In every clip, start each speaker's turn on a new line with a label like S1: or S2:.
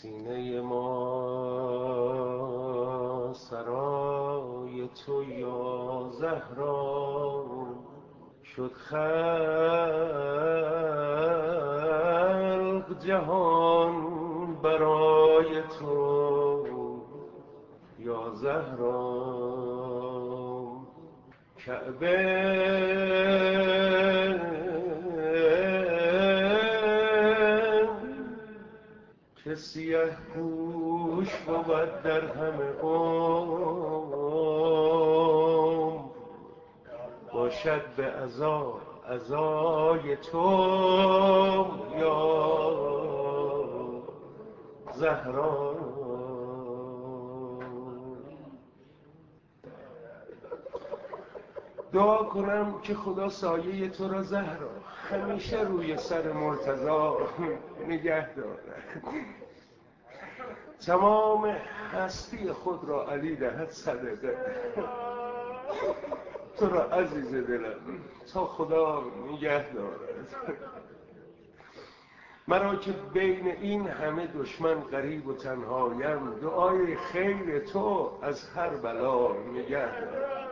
S1: سینه ما سرای تو یا زهرا شد خلق جهان برای تو یا زهرا کعبه که سیه پوش بود در همه عمر باشد به عزای تو یا زهرا. دعا کنم که خدا سایه تو را زهرا همیشه روی سر مرتضی نگه دارد، تمام هستی خود را علی دهد صدقه. تو را عزیز دلم تا خدا نگه دارد، مرا که بین این همه دشمن غریب و تنهایم دعای خیر تو از هر بلا نگه دارد.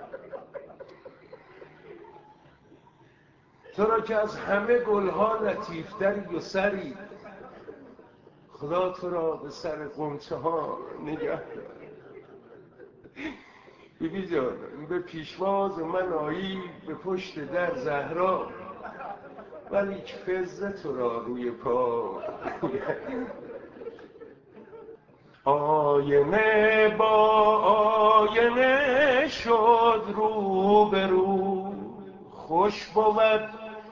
S1: تو را که از همه گلها لطیفتری و سری، خدا تو را به سر غنچه ها نگه دارد. بیبی جان به پیشواز من آیی به پشت در زهرا، ولی فزه تو را روی پا. آینه با آینه شد رو به رو، خوش بود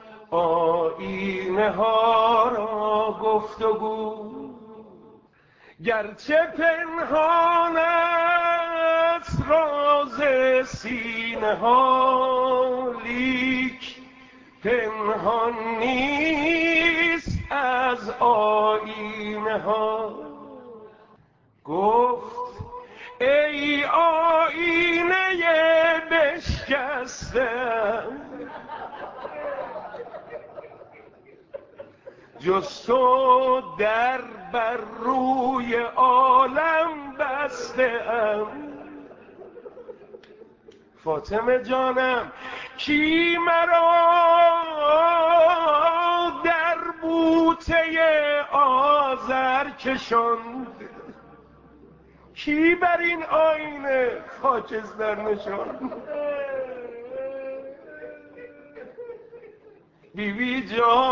S1: آینه ها را گفتگو. گرچه پنهان است راز سینه ها، لیک پنهان نیست از آینه ها. گفت ای آینه بشکسته، جز تو در بر روی عالم بسته ام. فاطمه جانم کی مرا در بوته آذر کشاند، کی بر این آینه خاکستر نشاند. بیبی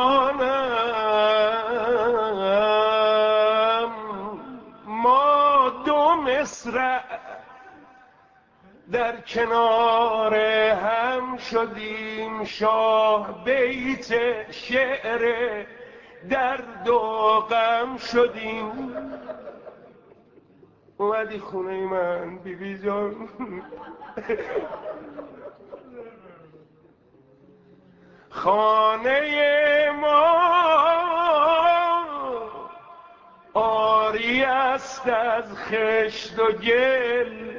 S1: جانم ما دو مصرع در کنار هم شدیم، شاه بیت شعر درد و غم شدیم. اومدی خونه من بیبی جان، خانه ما آری است از خشت و گل،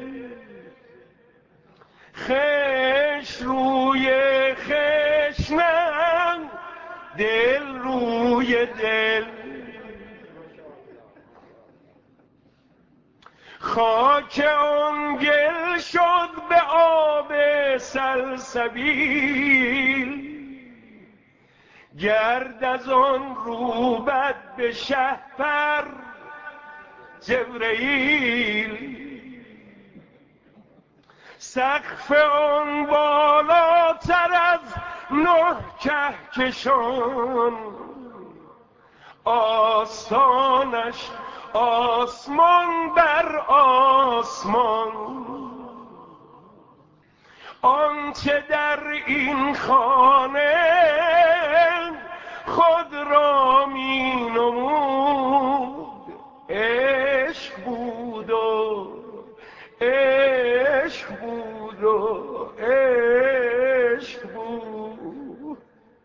S1: خشت روی خشت نه دل روی دل. خاک آن گل شد به آب سلسبیل، گرد از آن روبد به شهپر جبرئیل. سقف آن بالاتر از 9 کهکشان، آستانش آسمان بر آسمان. آنچه در این خانه خود را می نمود، عشق بود و عشق بود و عشق بود.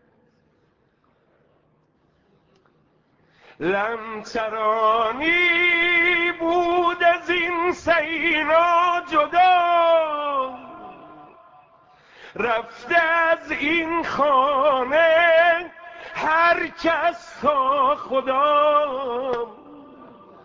S1: لمترانی بود از این سینا جدا، رفته از این خانه هر کس تا خدا.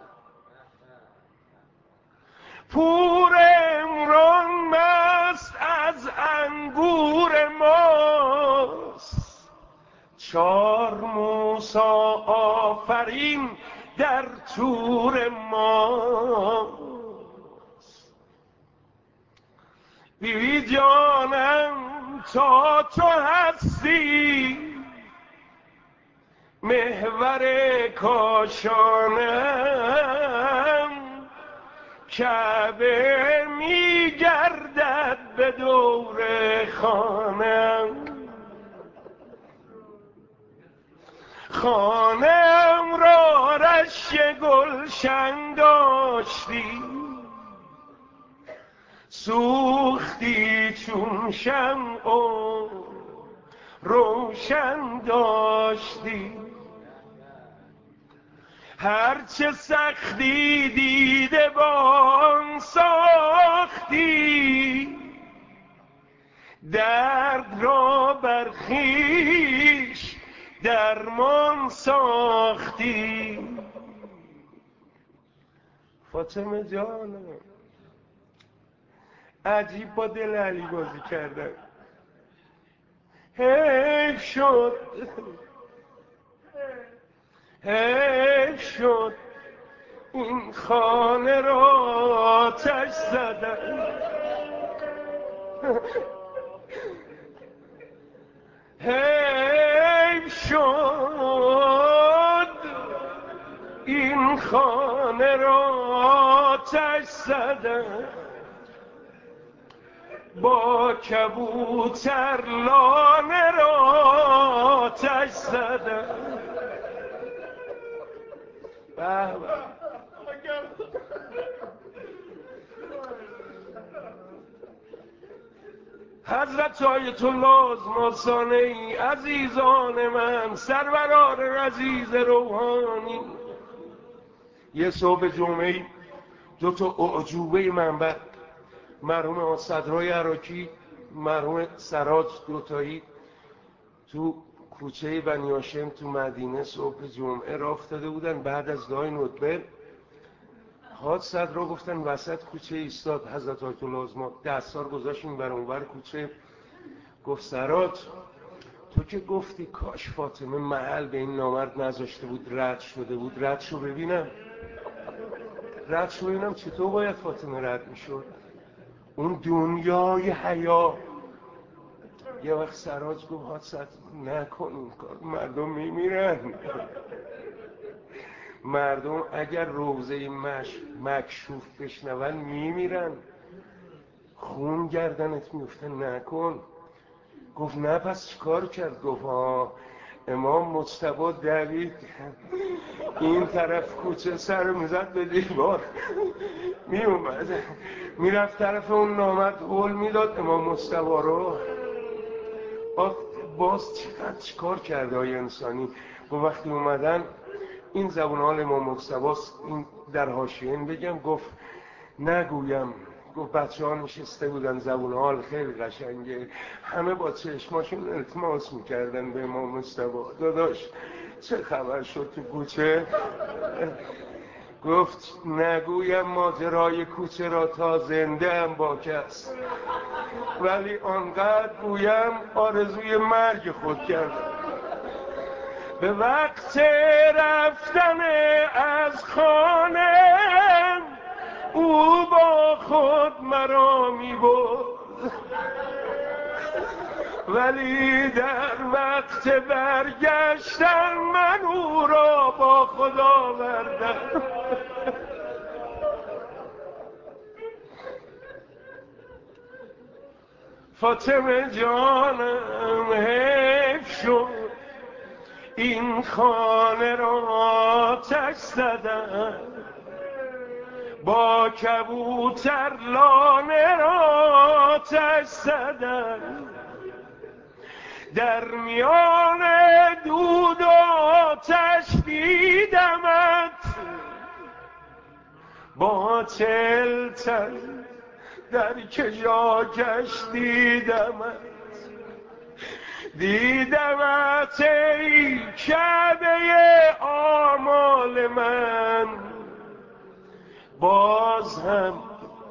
S1: پور عمران مست از انگور ماست، 4 موسی آفرین در طور ماست. بیبی جانم تا تو هستی، محور کاشانم، کعبه میگردد به دور خانم. خانم را رشک گلشن داشتی، سوختی چون شمع و روشن داشتی. هرچه سختی دیده بان ساختی، درد را بر خویش درمان ساختی. فاطمه جانم عجیب با دل علی بازی کردن. حیف شد، حیف شد این خانه را آتش زدن. حیف شد این خانه را آتش زدن. با کبوتر لانه را آتش زدن. حضرت آیت الله آزماسانه‌ای، عزیزان من، سروران عزیز روحانی، یه صبح جمعه‌ای 2 تا اعجوبه منبر، مرحوم اسدرای عراقی، مرحوم سراج دوتایی، تو کوچه بنی هاشم تو مدینه صبح جمعه راه افتاده بودن. بعد از دعای ندبه حاج صدرا گفتن وسط کوچه ایستاد حضرت آیت الله آزما، دستار گذاشت این بر اونور کوچه. گفت سراج تو که گفتی کاش فاطمه محل به این نامرد نذاشته بود، رد شده بود، رد شو ببینم، رد شو ببینم چطور باید فاطمه رد میشد. اون دنیای حیا. یه وقت سراج گفت حاج صدرا نکن این کار، مردم میمیرن. مردم اگر روضه مکشوف بشنون میمیرن، خون گردنت میفته، نکن. گفت نه پس چیکار کرد؟ گفت امام مجتبی دوید این طرف کوچه سر میزد به دیوار، میومد میرفت طرف اون نامرد هول میداد امام مجتبی رو. باز چقدر چیکار کرده های انسانی. گفت وقتی اومدن این زبون حال امام مجتبی این در حاشیه بگم، گفت نگویم. گفت بچه ها نشسته بودن، زبون حال خیلی قشنگه، همه با چشماشون التماس میکردن به امام مجتبی داداش چه خبر شد تو کوچه. گفت نگویم ماجرای کوچه را تا زنده ام با کس، ولی آنقدر گویم آرزوی مرگ خود کردم. به وقت رفتن از خانه او با خود مرا می برد، ولی در وقت برگشتن من او را با خود آوردم. فاطمه جانم حیف شد این خانه را آتش زدن، با کبوتر لانه را آتش زدن. در میان دود و آتش دیدمت، با 40 تن در کجاکش دیدمت. دیدمت ای کعبه آمال من، باز هم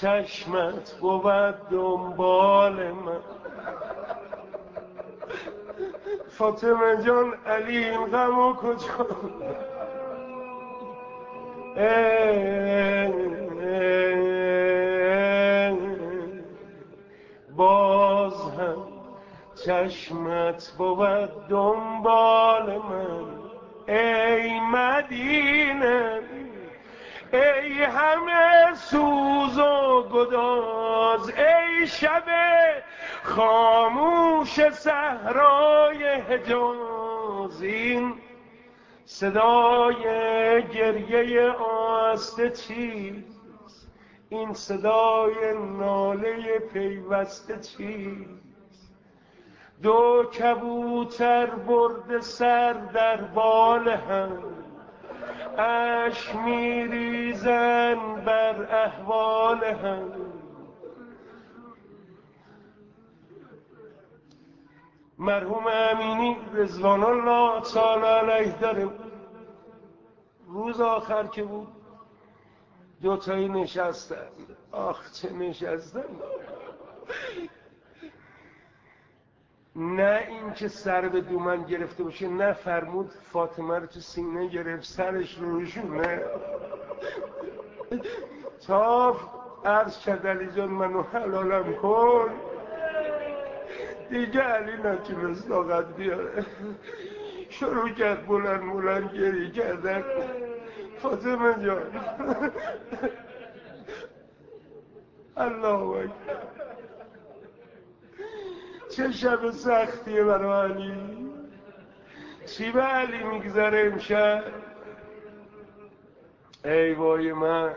S1: چشمت بود دنبال من. فاطمه جان علی این غمو کجا، باز هم چشمت بود دنبال من. ای مدینه ای همه سوز و گداز، ای شب خاموش صحرای حجاز، این صدای گریه آسته چیست؟ این صدای ناله پیوسته چیست؟ دو کبوتر برده سر در بال هم، اشک میریزن بر احوال هم. مرحوم امینی رضوان الله تعالی علیه داره، روز آخر که بود دوتایی نشستن، آخ چه نشستن، نه این که سر به دومن گرفته باشه، نه فرمود فاطمه رو تو سینه گرفت سرش روشونه تا عرض کرد علی جان منو حلالم کن، دیگه علی نتونست طاقت بیاره، شروع کرد بلند گریه کردن. فاطمه جان الله اکبر، چه شب سختیه برای علی، چی به علی میگذره امشب؟ ای وای من،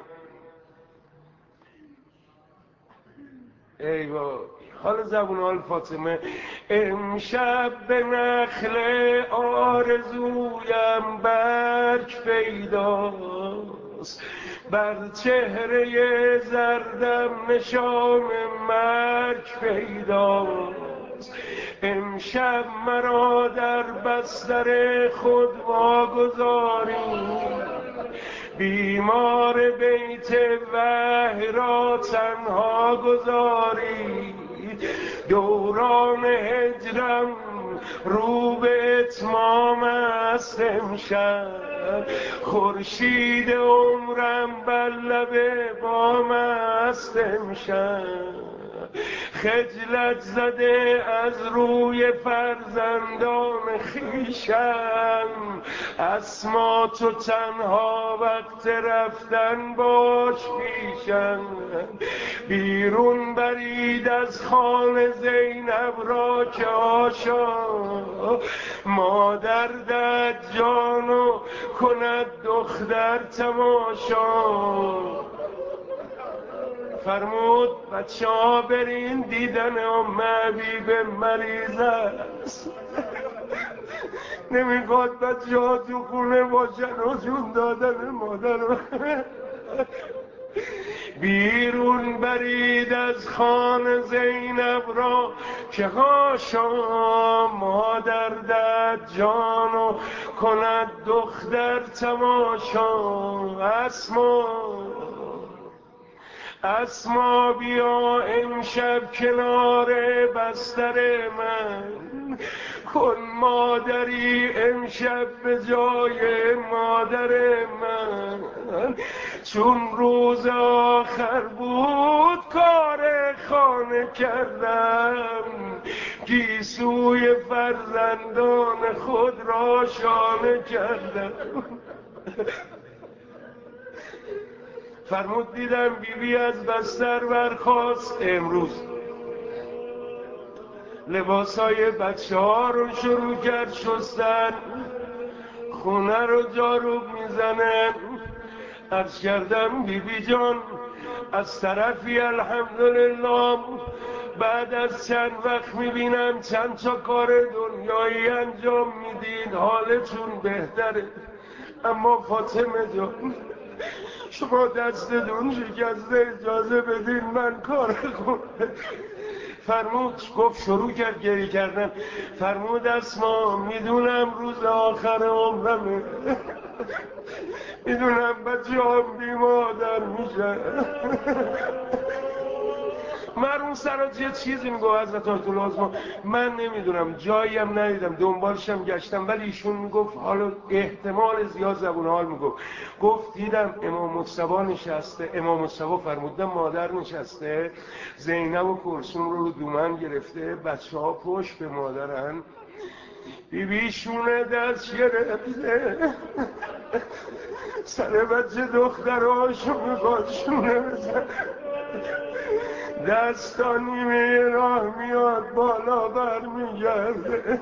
S1: ای وای. حال زبون حال فاطمه، امشب به نخل آرزویم برگ پیداست، بر چهره زردم نشان مرگ پیداست. امشب مرا در بستر خود واگذارید، بیمار بیت وحی را تنها گذارید. دوران هجرم رو به اتمام است امشب، خورشید عمرم بر لب بام است امشب. خجلت زده از روی فرزندان خویشم، اسما تو تنها وقت رفتن باش پیشم. بیرون برید از خانه زینب را که آشا، مادر دجانو کند دختر تماشا. فرمود بچه ها برین دیدن ام حبیب مریض است، نمیخواد بچه ها تو خونه باشن و جون دادن مادر. بیرون برید از خانه زینب را که هاشا، مادر دجانو کند دختر تماشا. اسما بیا امشب کنار بستر من، کن مادری امشب به جای مادر من. چون روز آخر بود کار خانه کردم، گیسوی فرزندان خود را شانه کردم. فرمود دیدم بیبی از بستر برخاست، امروز لباسای بچه ها رو شروع کرد شستن، خونه رو جارو میزنن. عرض کردم بیبی جان از طرفی الحمدلله بعد از چند وقت میبینم چند تا کار دنیایی انجام میدید، حالتون بهتره، اما فاطمه جان شما دستتون شکسته، اجازه بدین من کار کنم. فرمود، گفت شروع کرد گریه کردن. فرمود اسما میدونم روز آخر عمرمه، میدونم بچه هم بی مادر میشه، مرون سراج یه چیزی میگو حضرت آیت الله عظما، من نمیدونم، جایی هم ندیدم، دنبالشم گشتم، ولی ایشون میگفت حالا احتمال زیاد زبون حال گفت دیدم امام مجتبی نشسته، امام مجتبی فرمودن مادر نشسته، زینب و کلثوم رو دومن گرفته، بچه ها پشت به مادرن، بیشونه دست گرفته سر بچه دختراشو میخواد شونه بزن، دستا نیمه راه میاد بالا بر میگرده.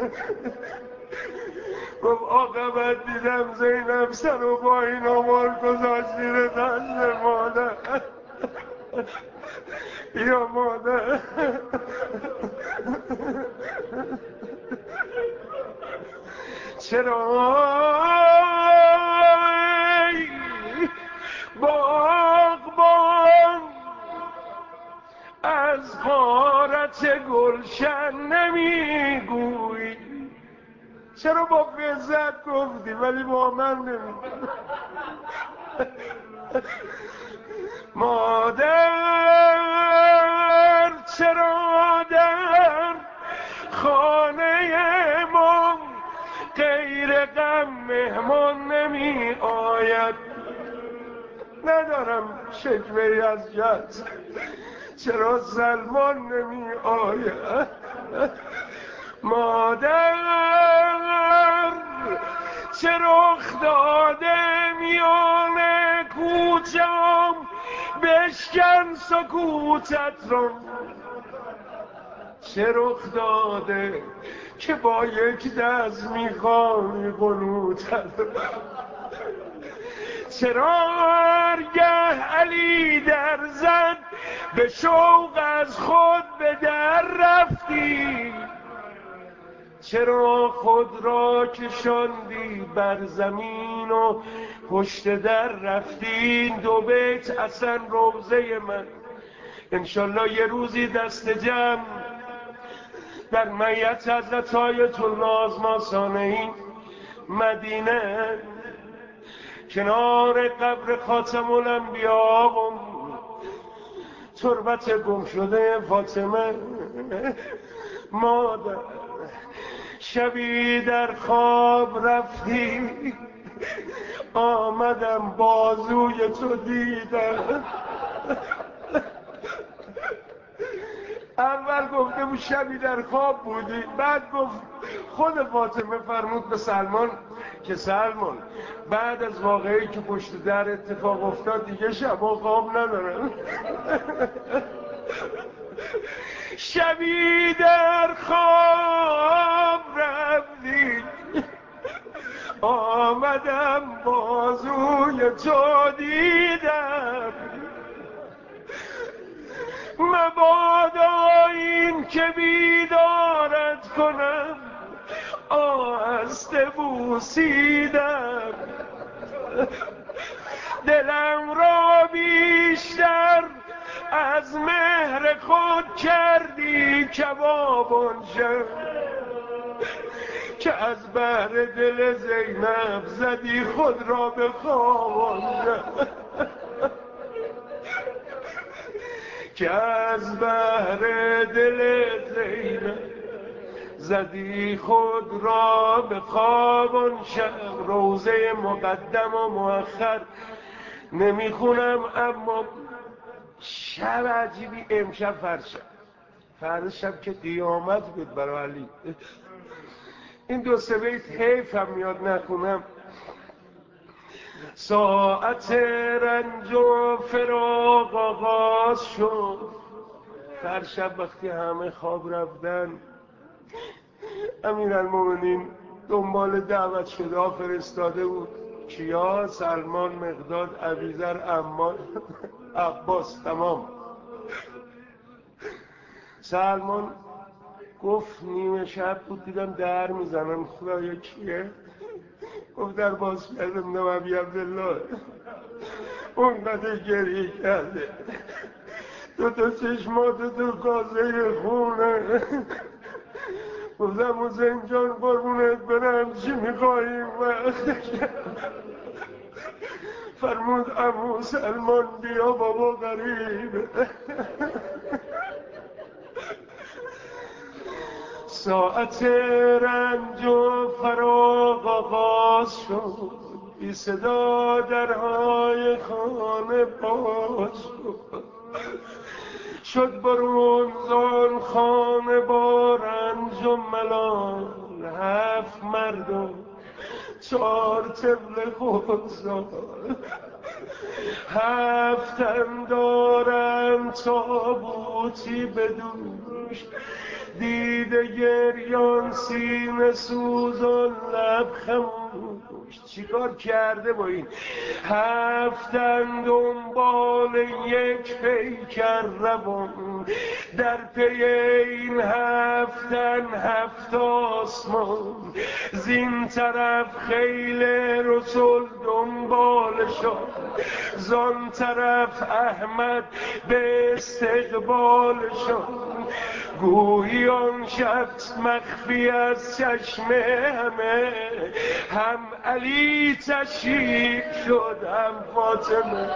S1: گفت آقابت دیدم زینب سر و با این آمار گذاشت زیر دست مادر. یا مادر چرا باغبان از غارت گلشن نمیگویی؟ چرا با فزت گفتی ولی با من نمیگویی؟ مادر چرا در خانه ما غیر غم مهمان نمی آید؟ ندارم شکوه‌ای از جد، چرا سلمان نمی آید؟ مادر چه رخ داده میان کوچم بشکن سکوتت رو؟ چه رخ داده که با یک دست میخوانی قنوتت؟ چرا هرگه علی در زد به شوق از خود به در رفتی؟ چرا خود را کشاندی بر زمین و پشت در رفتی؟ این دو بیت اصلا روضه من، انشالله یه روزی دست جمع در میت حضرت آیت الله عظما صانعی مدینه کنار قبر خاتم الانبیا و تربت گم شده فاطمه، مادر شبی در خواب رفتی آمدم بازوی تو دیدم. اول گفته بود شبی در خواب بودی، بعد گفت خود فاطمه فرمود به سلمان که سلمان بعد از واقعی که پشت در اتفاق افتاد دیگه شبا خواب ندارم. شبی در خواب رفتی آمدم بازوی تو دیدم، مبادا این که بیدارت کنم آهسته بوسیدم، دلم را بیشتر از مهر خود کردی کبابان شد که از بهر دل زینب زدی خود را به خوابان شد، که از بهر دل زینب زدی خود را به خوابان شب. روزه مقدم و مؤخر نمیخونم، اما شب عجیبی امشب فردا شب که قیامت بود برای علی. این دو سه بیت حیف هم میاد نخونم. ساعت رنج و فراق آغاز شد، فرشب وقتی همه خواب رفتن امیرالمومنین دنبال دعوت شده فرستاده بود. کیا؟ سلمان، مقداد، ابیذر، عمار، عباس. تمام. سلمان گفت نیمه شب بود دیدم در میزنم، خدایا کیه؟ گفت در باز کردم نبی عبدالله. اونقدر گریه کرده، دو تا چشمات تو کاسه خونه. گفتم حسین جان قربونت برم چی میخواییم؟ فرمود عمو سلمان بیا بابا غریبه. ساعت رنج و فراق آغاز شد، بی صدا درهای خانه باز شد برون زان خانه با رنج و ملال، 7 مرد و 4 طفل خردسال، 7 تن دارم تابوتی به دوش، دیده گریان سینه سوزان لب خموش. چیکار کرده با این 7 تن دنبال یک پیکر روان، در پی این 7 تن 7 آسمان، زین طرف خیل رسول دنبالشان، زان طرف احمد به استقبالشان. گویی آن شب مخفی از چشم همه، هم علی تشریف شد هم فاطمه.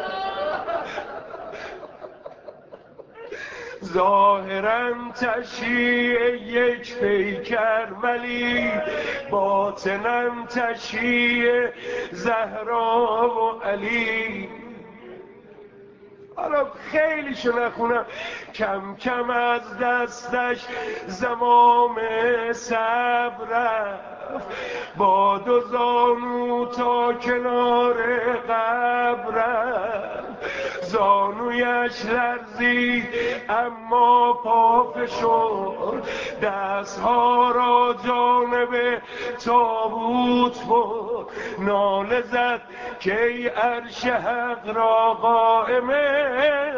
S1: ظاهراً تشییع یک پیکر ولی باطناً تشییع زهرا و علی. حالا خیلیشو نخونم. کم کم از دستش زمام صبر رفت، با 2 زانو تا کنار قبر رفت. زانویش لرزید اما پا فشرد، دستها را جانب تابوت برد. ناله زد که ای عرش حق را قائمه،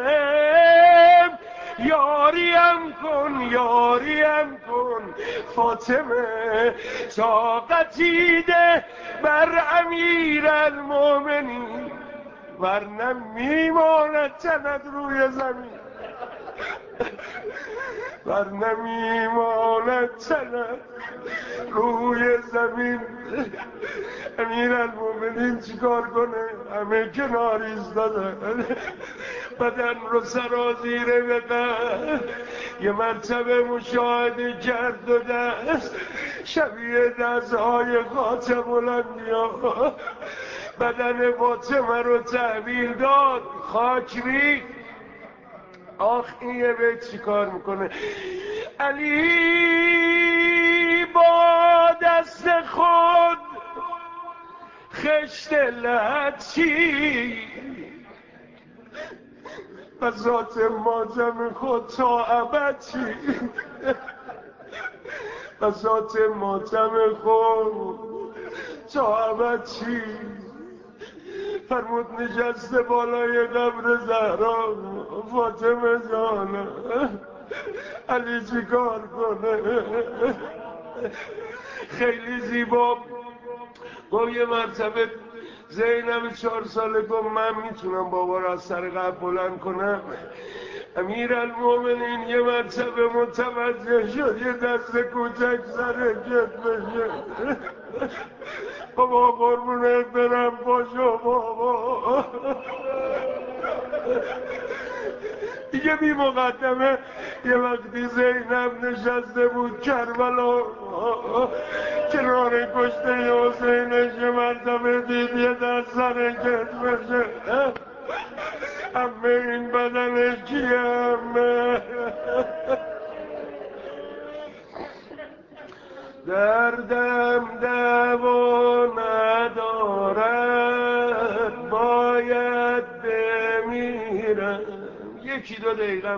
S1: یاریم کن یاریم کن فاطمه. طاقتی ده بر امیرالمومنین، ورنه میماند تنت روی زمین، ورنه میماند تنت روی زمین. امیرالمومنین چیکار کنه؟ همه کنار ایستادن، بدن رو سرازیره بقید. یه مرتبه مشاهده کرد و دست شبیه دستهای خاتم الانبیا، بدن فاطمه رو تحویل داد، خاک ریخت. آخ این یه بیت چی کار میکنه؟ علی با دست خود خشت لحچی، و ذات ماتم خود تا ابد چی، و ذات ماتم خود تا ابد چی. فرمود نشسته بالای قبر زهرا، فاطمه جانه علی چی کار کنه؟ خیلی زیبا گفت یه مرتبه زینب 4 ساله گفت من میتونم بابا را از سر قبر بلند کنم. امیرالمومنین یه مرتبه متوجه شد یه دست کوچک سر کتفشه. بابا قربونت برم پاشو بابا. دیگه بی مقدمه یه وقتی زینب نشسته بود کربلا کنار کشته حسینش، یه مرتبه دید یه دست سر کتفشه. امه این بدن کیه امه؟ دردم دوا ندارد باید بمیرم. 1-2 دقیقه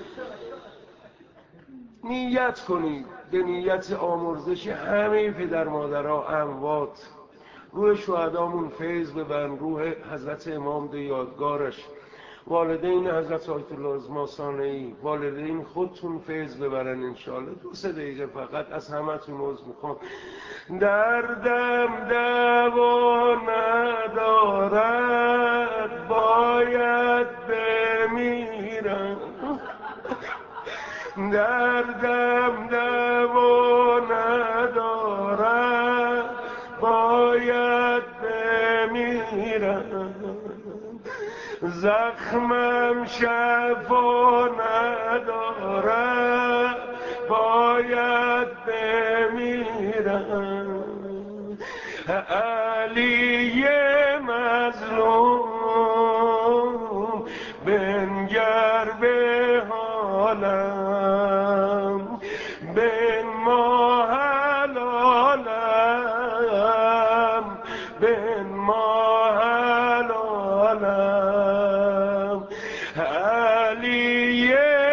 S1: نیت کنید به نیت آمرزش همه پدر مادرها اموات، روح شهدامون فیض ببن، روح حضرت امام ده یادگارش، والدین حضرت آیت الله عظما ثانوی، والدین خودتون فیض ببرن انشاءالله. 2-3 دقیقه فقط از همتون عذر میخوام. دردم دوا ندارد باید بمیرم، دردم دوا ندارد باید بمیرم، زخمم شفا ندارد باید بمیرم. علی مظلوم بنگر به حالم، بنما حلالم، بنما حلالم. علی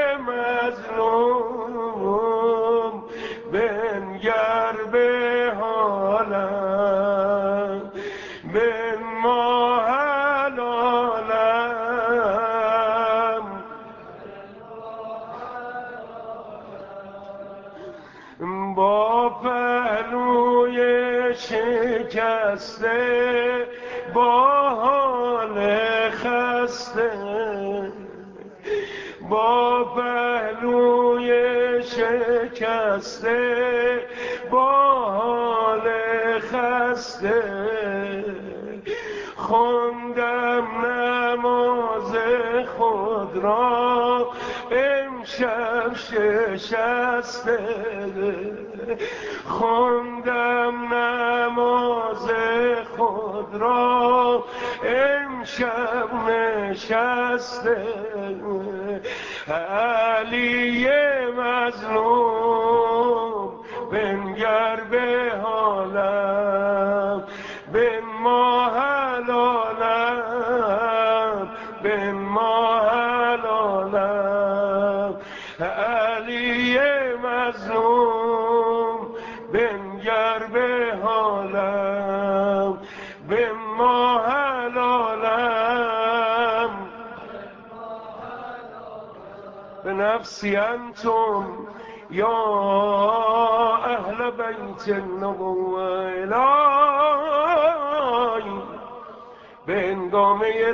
S1: مظلوم بنگر به حالم، بنما حلالم. با پهلوی شکسته، با حال خسته، با پهلوی شکسته، با حال خسته، خوندم نماز خود را امشب شسته، خوندم نماز خود را امشب نشسته. علی مظلوم بنگر به حالم، بنما حلالم، بنما حلالم. علی مظلوم بنگر به حالم، بنما حلالم. به نفسی انتم یا اهل بیت النبوة الهی، به انگامه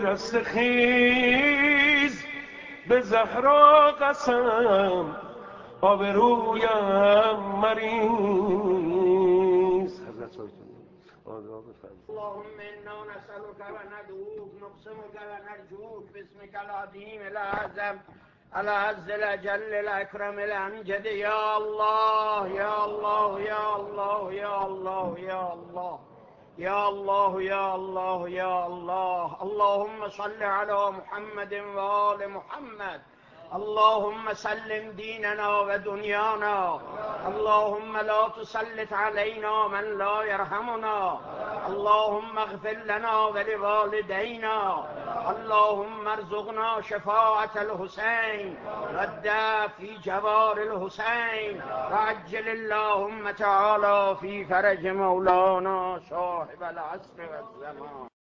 S1: رستخیز به زهرا قسم، آبرویم مریض. حضرت سایتون آداب فرمایید.
S2: اللهم انا نسألك وندعوك نقسمك ونرجوك باسمك العظيم الأعظم الأعز الأجل الأكرم الأمجد. يا الله يا الله يا الله يا الله يا الله يا الله يا الله يا الله. اللهم صل على محمد وآل محمد. اللهم سلم ديننا ودنيانا. اللهم لا تسلط علينا من لا يرحمنا. اللهم اغفر لنا ولوالدينا. اللهم ارزقنا شفاعة الحسين والدفع في جوار الحسين. وعجل اللهم تعالى في فرج مولانا صاحب العصر والزمان.